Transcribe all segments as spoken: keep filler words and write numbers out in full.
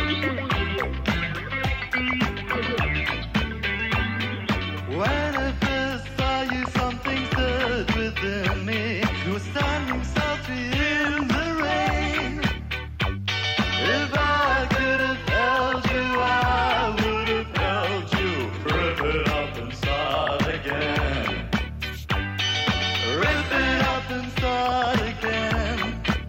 When I first saw you, something stirred within me. You were standing softly in the rain. If I could have held you, I would have held you. Rip it up inside again. Rip it up inside again.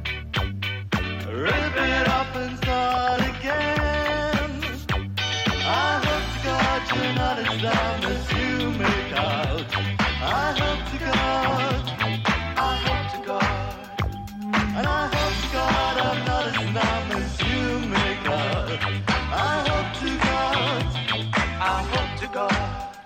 Rip it up inside again. I hope to God you're not as dumb as you make out. I hope to God, I hope to God, and I hope to God I'm not as dumb as you make out. I hope to God, I hope to God.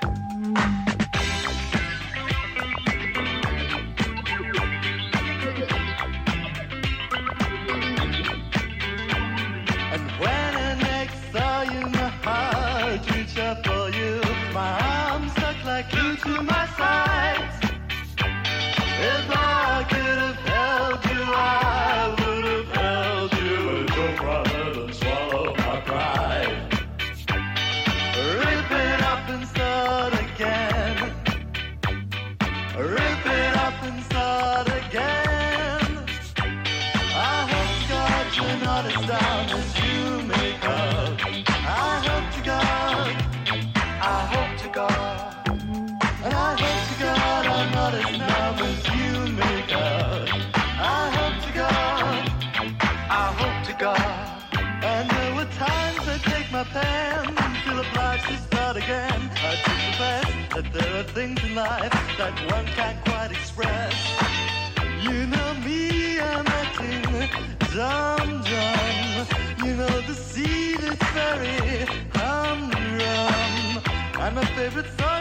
And when I next saw you, my heart reached out for you. My arms stuck like glue to my sides. If I could have held you, I would have held you. Don't rather than swallow my pride. Rip it up inside again. Rip it up inside again. I hope to God you're not as down as you make out. I hope to God, I hope to God, and I hope to God I'm not as dumb as you make out. I hope to God, I hope to God. And there were times I take my pen, feel obliged to start again. I just confess that there are things in life that one can't quite express. You know me, I'm acting dumb, dumb. You know the seed is very humdrum. And my favorite song